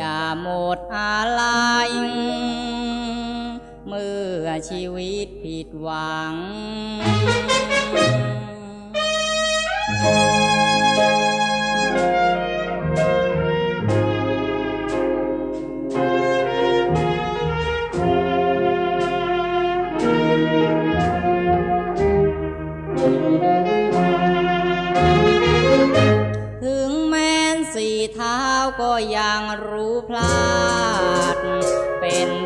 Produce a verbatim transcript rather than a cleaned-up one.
อย่าหมดอะไรเมื่อชีวิตผิดหวังถึงแม้นสี่เท้าก็ยังรู้พลาดเป็น